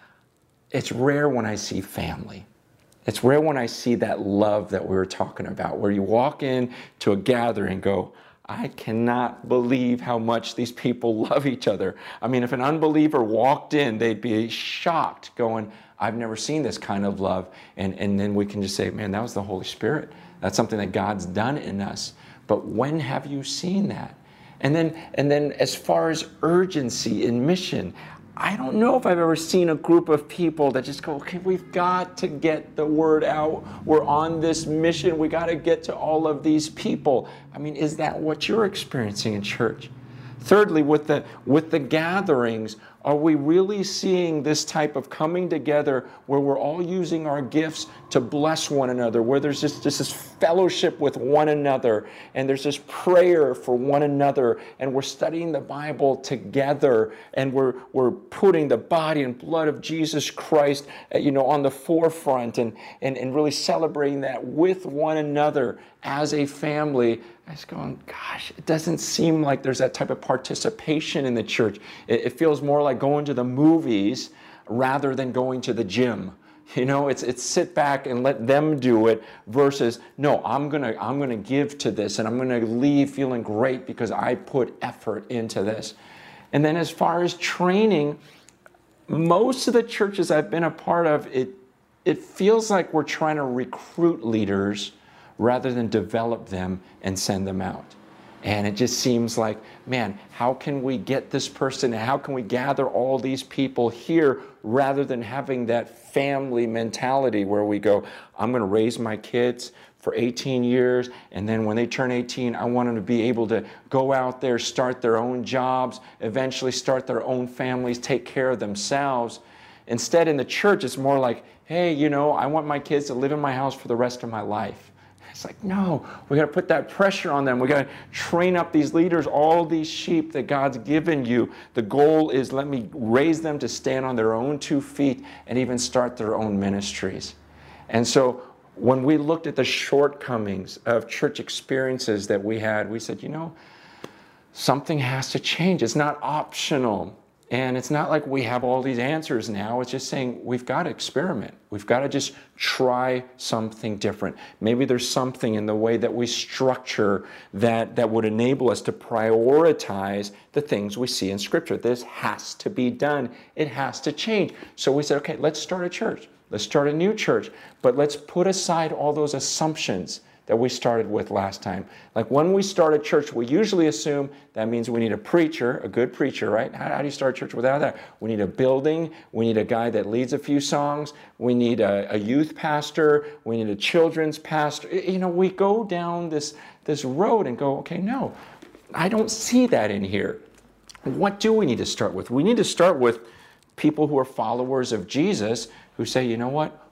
it's rare when I see family. It's rare when I see that love that we were talking about, where you walk in to a gathering and go, I cannot believe how much these people love each other. I mean, if an unbeliever walked in, they'd be shocked, going, I've never seen this kind of love. And, and then we can just say, man, that was the Holy Spirit. That's something that God's done in us. But when have you seen that? And then, and then as far as urgency in mission, I don't know if I've ever seen a group of people that just go, okay, we've got to get the word out. We're on this mission. We got to get to all of these people. I mean, is that what you're experiencing in church? Thirdly, with the, with the gatherings, are we really seeing this type of coming together where we're all using our gifts to bless one another, where there's just, just this fellowship with one another, and there's this prayer for one another, and we're studying the Bible together, and we're, we're putting the body and blood of Jesus Christ, you know, on the forefront, and, and, and really celebrating that with one another as a family. I was going, gosh, it doesn't seem like there's that type of participation in the church. It, it feels more like going to the movies rather than going to the gym. You know, it's it's sit back and let them do it versus, no, I'm gonna I'm gonna give to this, and I'm gonna leave feeling great because I put effort into this. And then as far as training, most of the churches I've been a part of, it it feels like we're trying to recruit leaders rather than develop them and send them out. And it just seems like, man, how can we get this person, how can we gather all these people here rather than having that family mentality where we go, I'm going to raise my kids for eighteen years, and then when they turn eighteen, I want them to be able to go out there, start their own jobs, eventually start their own families, take care of themselves. Instead, in the church, it's more like, hey, you know, I want my kids to live in my house for the rest of my life. It's like, no, we got to put that pressure on them. We got to train up these leaders, all these sheep that God's given you. The goal is let me raise them to stand on their own two feet and even start their own ministries. And so when we looked at the shortcomings of church experiences that we had, we said, you know, something has to change. It's not optional. And it's not like we have all these answers now. It's just saying we've got to experiment. We've got to just try something different. Maybe there's something in the way that we structure that, that would enable us to prioritize the things we see in Scripture. This has to be done. It has to change. So we said, okay, let's start a church. Let's start a new church. But let's put aside all those assumptions that we started with last time. Like when we start a church, we usually assume that means we need a preacher, a good preacher, right? How, how do you start a church without that? We need a building. We need a guy that leads a few songs. We need a, a youth pastor. We need a children's pastor. You know, we go down this, this road and go, okay, no, I don't see that in here. What do we need to start with? We need to start with people who are followers of Jesus who say, you know what?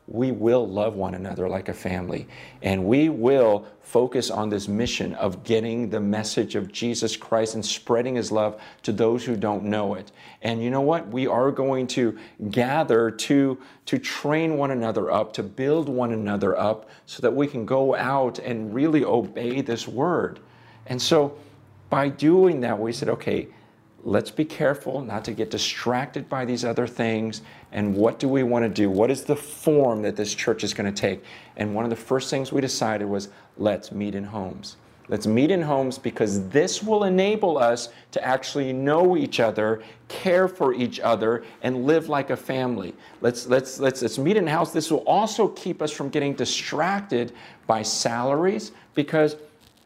we will love one another like a family. And we will focus on this mission of getting the message of Jesus Christ and spreading his love to those who don't know it. And you know what? We are going to gather to, to train one another up, to build one another up so that we can go out and really obey this word. And so by doing that, we said, okay, let's be careful not to get distracted by these other things. And what do we want to do? What is the form that this church is going to take? And one of the first things we decided was, let's meet in homes. Let's meet in homes because this will enable us to actually know each other, care for each other, and live like a family. Let's, let's, let's, let's meet in a house. This will also keep us from getting distracted by salaries, because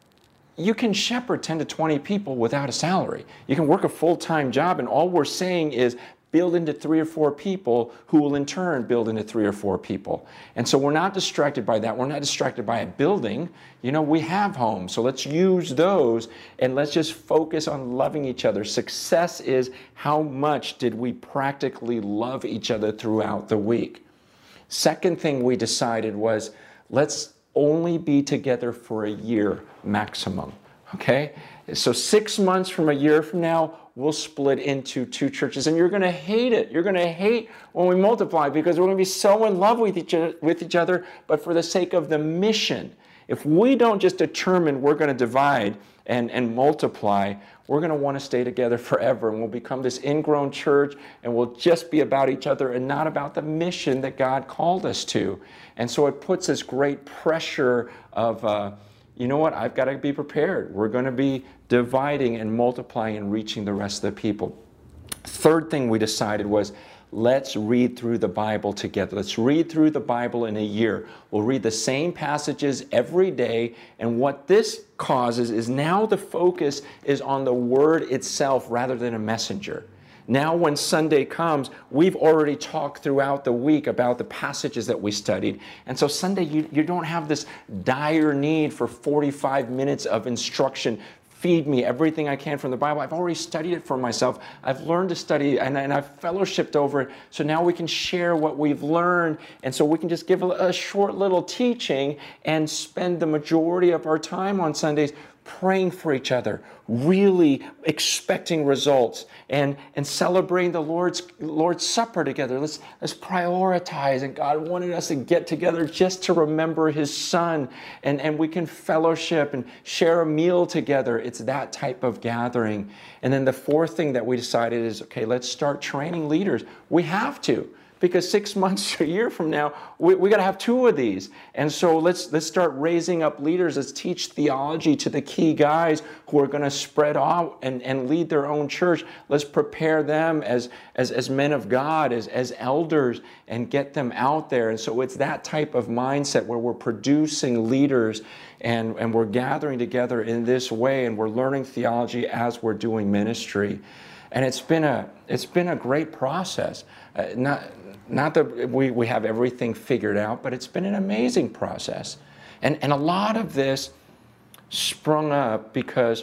you can shepherd ten to twenty people without a salary. You can work a full-time job, and all we're saying is build into three or four people who will in turn build into three or four people. And so we're not distracted by that. We're not distracted by a building. You know, we have homes, so let's use those and let's just focus on loving each other. Success is how much did we practically love each other throughout the week. Second thing we decided was, let's only be together for a year maximum, okay? So six months from a year from now, we'll split into two churches, and you're gonna hate it. You're gonna hate when we multiply, because we're gonna be so in love with each other, with each other, but for the sake of the mission. If we don't just determine we're gonna divide and, and multiply, we're gonna wanna stay together forever, and we'll become this ingrown church, and we'll just be about each other and not about the mission that God called us to. And so it puts this great pressure of, uh, you know what, I've got to be prepared. We're going to be dividing and multiplying and reaching the rest of the people. Third thing we decided was, let's read through the Bible together. Let's read through the Bible in a year. We'll read the same passages every day, and what this causes is now the focus is on the Word itself rather than a messenger. Now when Sunday comes, we've already talked throughout the week about the passages that we studied. And so Sunday, you, you don't have this dire need for forty-five minutes of instruction. Feed me everything I can from the Bible. I've already studied it for myself. I've learned to study, and, and I've fellowshipped over it. So now we can share what we've learned. And so we can just give a, a short little teaching and spend the majority of our time on Sundays praying for each other, really expecting results, and, and celebrating the Lord's, Lord's Supper together. Let's, let's prioritize. And God wanted us to get together just to remember his Son, and, and we can fellowship and share a meal together. It's that type of gathering. And then the fourth thing that we decided is, okay, let's start training leaders. We have to. Because six months to a year from now, we, we got to have two of these. And so let's, let's start raising up leaders. Let's teach theology to the key guys who are going to spread out and, and lead their own church. Let's prepare them as, as, as men of God, as, as elders, and get them out there. And so it's that type of mindset where we're producing leaders, and, and we're gathering together in this way, and we're learning theology as we're doing ministry. And it's been a, it's been a great process. Uh, not, Not that we, we have everything figured out, but it's been an amazing process. And, and a lot of this sprung up because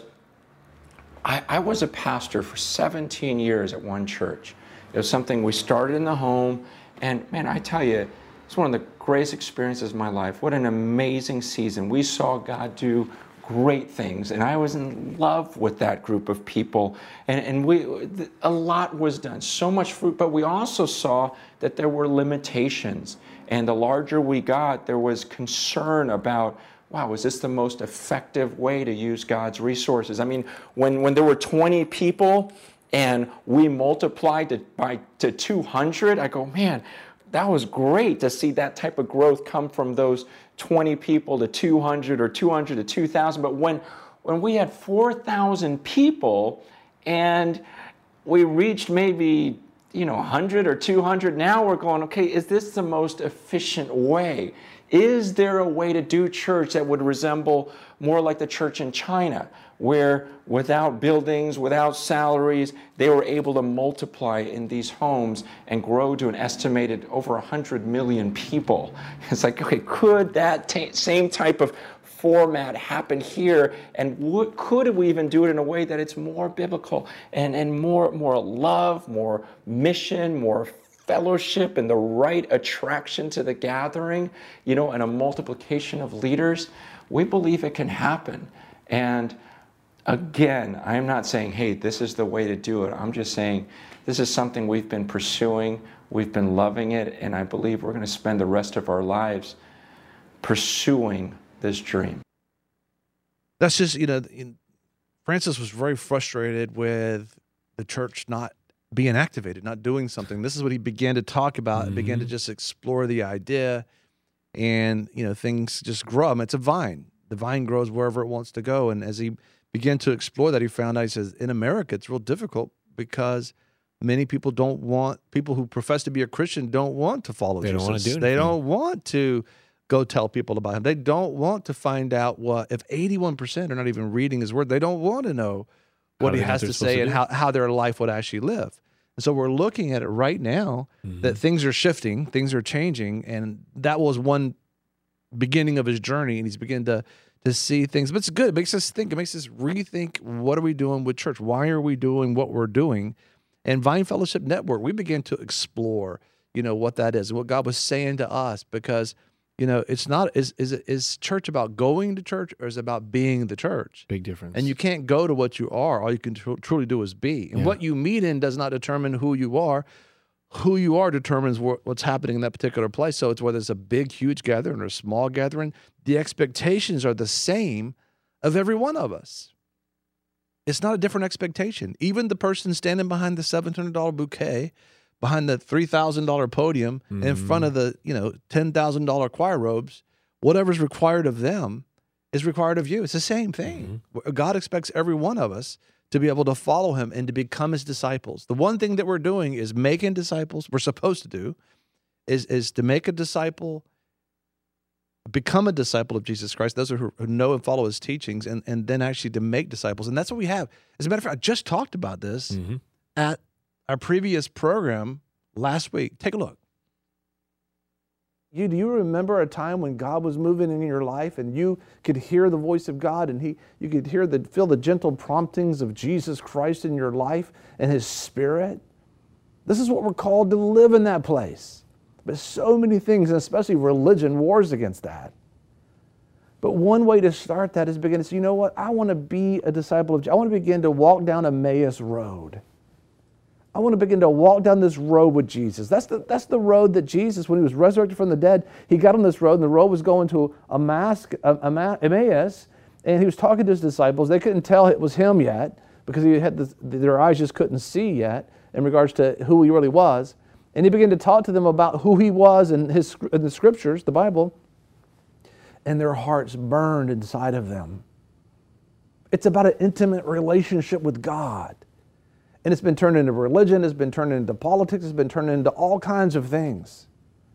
I, I was a pastor for seventeen years at one church. It was something we started in the home, and man, I tell you, it's one of the greatest experiences of my life. What an amazing season. We saw God do great things, and I was in love with that group of people, and, and we a lot was done, so much fruit, but we also saw that there were limitations, and the larger we got, there was concern about, wow, is this the most effective way to use God's resources? I mean, when, when there were twenty people and we multiplied to, by, to two hundred, I go, man, that was great to see that type of growth come from those twenty people to two hundred, or two hundred to two thousand. But when, when we had four thousand people and we reached maybe, you know, one hundred or two hundred, now we're going, okay, is this the most efficient way? Is there a way to do church that would resemble more like the church in China, where without buildings, without salaries, they were able to multiply in these homes and grow to an estimated over one hundred million people? It's like, okay, could that t- same type of format happen here? And what, could we even do it in a way that it's more biblical and, and more, more love, more mission, more fellowship and the right attraction to the gathering, you know, and a multiplication of leaders, we believe it can happen. And again, I'm not saying, hey, this is the way to do it. I'm just saying this is something we've been pursuing, we've been loving it, and I believe we're going to spend the rest of our lives pursuing this dream. That's just, you know, Francis was very frustrated with the church not being activated, not doing something. This is what he began to talk about, mm-hmm. began to just explore the idea, and, you know, things just grow. I mean, it's a vine. The vine grows wherever it wants to go. And as he began to explore that, he found out, he says, in America, it's real difficult because many people don't want, people who profess to be a Christian don't want to follow they Jesus. Don't want to do they don't want to go tell people about him. They don't want to find out what, if eighty-one percent are not even reading his word, they don't want to know what how he has to say to and how, how their life would actually live. And so we're looking at it right now, mm-hmm. that things are shifting, things are changing, and that was one beginning of his journey, and he's beginning to to see things. But it's good. It makes us think. It makes us rethink, what are we doing with church? Why are we doing what we're doing? And Vine Fellowship Network, we began to explore, you know, what that is and what God was saying to us, because, you know, it's not, is is is church about going to church, or is it about being the church? Big difference. And you can't go to what you are. All you can tr- truly do is be. And yeah. what you meet in does not determine who you are. Who you are determines wh- what's happening in that particular place. So it's whether it's a big, huge gathering or a small gathering, the expectations are the same of every one of us. It's not a different expectation. Even the person standing behind the seven hundred dollars bouquet, behind the three thousand dollars podium, mm-hmm. in front of the, you know, ten thousand dollars choir robes, whatever's required of them is required of you. It's the same thing. Mm-hmm. God expects every one of us to be able to follow him and to become his disciples. The one thing that we're doing is making disciples. We're supposed to do is, is to make a disciple, become a disciple of Jesus Christ, those who know and follow his teachings, and, and then actually to make disciples. And that's what we have. As a matter of fact, I just talked about this mm-hmm. at our previous program last week. Take a look. You, do you remember a time when God was moving in your life and you could hear the voice of God, and he, you could hear the, feel the gentle promptings of Jesus Christ in your life and his Spirit? This is what we're called to live in that place. But so many things, and especially religion, wars against that. But one way to start that is begin to say, you know what? I want to be a disciple of Jesus. I want to begin to walk down Emmaus Road. I want to begin to walk down this road with Jesus. That's the, that's the road that Jesus, when he was resurrected from the dead, he got on this road, and the road was going to Emmaus, Emmaus, and he was talking to his disciples. They couldn't tell it was him yet because he had this, their eyes just couldn't see yet in regards to who he really was. And he began to talk to them about who he was in, his, in the scriptures, the Bible, and their hearts burned inside of them. It's about an intimate relationship with God. And it's been turned into religion, it's been turned into politics, it's been turned into all kinds of things.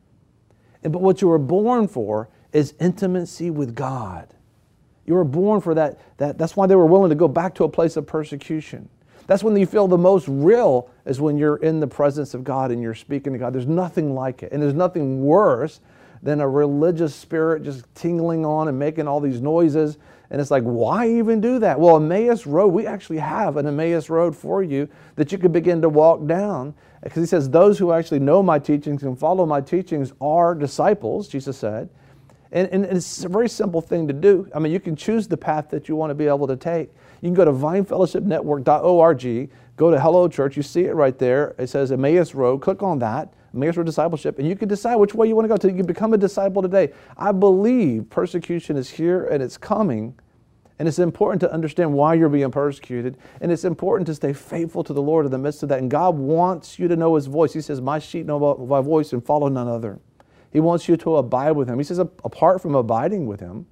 And, but what you were born for is intimacy with God. You were born for that, that. That's why they were willing to go back to a place of persecution. That's when you feel the most real, is when you're in the presence of God and you're speaking to God. There's nothing like it. And there's nothing worse than a religious spirit just tingling on and making all these noises. And it's like, why even do that? Well, Emmaus Road, we actually have an Emmaus Road for you that you could begin to walk down. Because he says, those who actually know my teachings and follow my teachings are disciples, Jesus said. And, and it's a very simple thing to do. I mean, you can choose the path that you want to be able to take. You can go to vine fellowship network dot org, go to Hello Church, you see it right there. It says Emmaus Road, click on that, Emmaus Road Discipleship, and you can decide which way you want to go to. You can become a disciple today. I believe persecution is here and it's coming, and it's important to understand why you're being persecuted, and it's important to stay faithful to the Lord in the midst of that. And God wants you to know his voice. He says, my sheep know my voice and follow none other. He wants you to abide with him. He says, apart from abiding with him,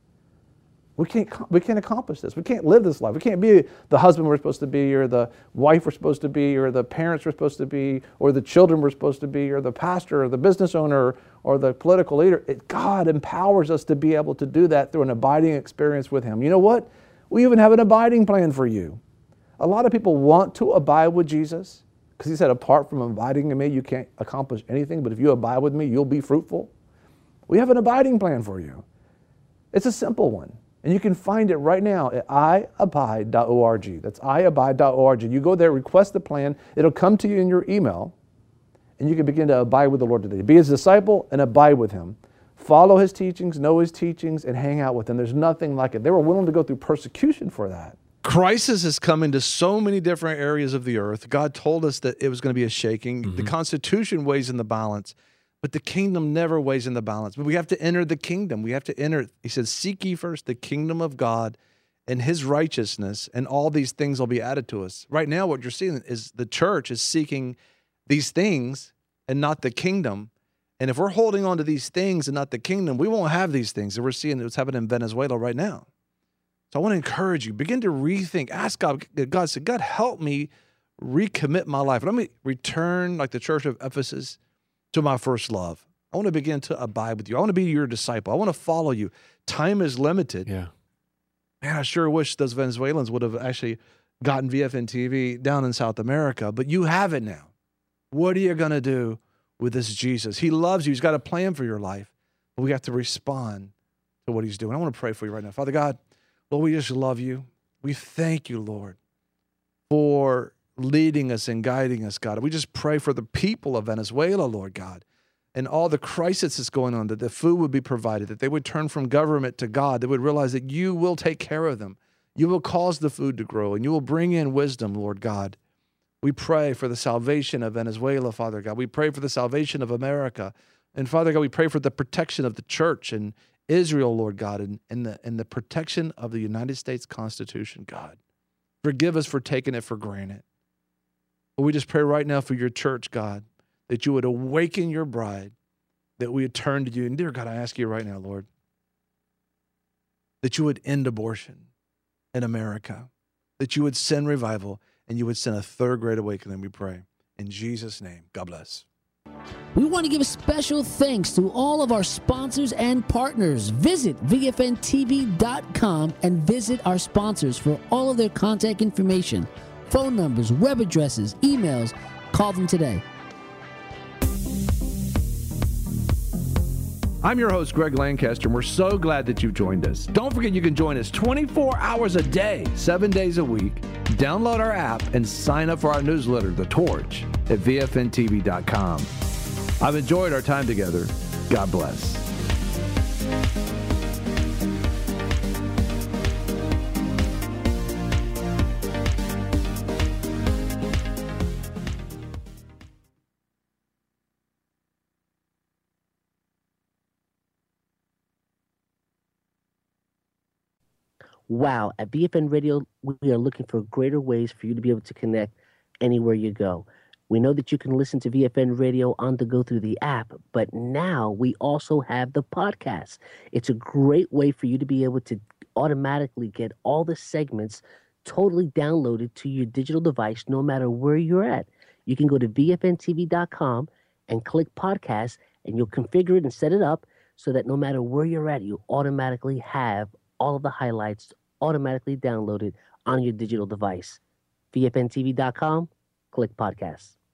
we can't, we can't accomplish this. We can't live this life. We can't be the husband we're supposed to be, or the wife we're supposed to be, or the parents we're supposed to be, or the children we're supposed to be, or the pastor, or the business owner, or the political leader. It, God empowers us to be able to do that through an abiding experience with him. You know what? We even have an abiding plan for you. A lot of people want to abide with Jesus, because he said, apart from abiding in me, you can't accomplish anything. But if you abide with me, you'll be fruitful. We have an abiding plan for you. It's a simple one. And you can find it right now at i abide dot org. That's i abide dot org. You go there, request the plan. It'll come to you in your email. and you can begin to abide with the Lord today. Be his disciple and abide with him. Follow his teachings, know his teachings, and hang out with him. There's nothing like it. They were willing to go through persecution for that. Crisis has come into so many different areas of the earth. God told us that it was going to be a shaking. Mm-hmm. The Constitution weighs in the balance, but the kingdom never weighs in the balance. But we have to enter the kingdom. We have to enter. He says, seek ye first the kingdom of God and his righteousness, and all these things will be added to us. Right now, what you're seeing is the church is seeking these things and not the kingdom. And if we're holding on to these things and not the kingdom, we won't have these things. And we're seeing what's happening in Venezuela right now. So I want to encourage you, begin to rethink, ask God, God said, God, help me recommit my life. Let me return, like the church of Ephesus, to my first love. I want to begin to abide with you. I want to be your disciple. I want to follow you. Time is limited. Yeah. Man, I sure wish those Venezuelans would have actually gotten V F N T V down in South America, but you have it now. What are you going to do with this Jesus? He loves you. He's got a plan for your life, but we have to respond to what he's doing. I want to pray for you right now. Father God, Lord, we just love you. We thank you, Lord, for leading us and guiding us, God. We just pray for the people of Venezuela, Lord God, and all the crisis that's going on, that the food would be provided, that they would turn from government to God, they would realize that you will take care of them. You will cause the food to grow, and you will bring in wisdom, Lord God. We pray for the salvation of Venezuela, Father God. We pray for the salvation of America. And Father God, we pray for the protection of the church and Israel, Lord God, and, and, the, and the protection of the United States Constitution, God. Forgive us for taking it for granted. But we just pray right now for your church, God, that you would awaken your bride, that we would turn to you. And dear God, I ask you right now, Lord, that you would end abortion in America, that you would send revival, and you would send a third great awakening, we pray. In Jesus' name, God bless. We want to give special thanks to all of our sponsors and partners. Visit V F N T V dot com and visit our sponsors for all of their contact information, phone numbers, web addresses, emails. Call them today. I'm your host, Greg Lancaster, and we're so glad that you've joined us. Don't forget you can join us twenty-four hours a day, seven days a week. Download our app and sign up for our newsletter, The Torch, at V F N T V dot com. I've enjoyed our time together. God bless. Wow, at V F N Radio, we are looking for greater ways for you to be able to connect anywhere you go. We know that you can listen to V F N Radio on the go through the app, but now we also have the podcast. It's a great way for you to be able to automatically get all the segments totally downloaded to your digital device no matter where you're at. You can go to V F N T V dot com and click podcast, and you'll configure it and set it up so that no matter where you're at, you automatically have all of the highlights automatically downloaded on your digital device. V F N T V dot com, click podcast.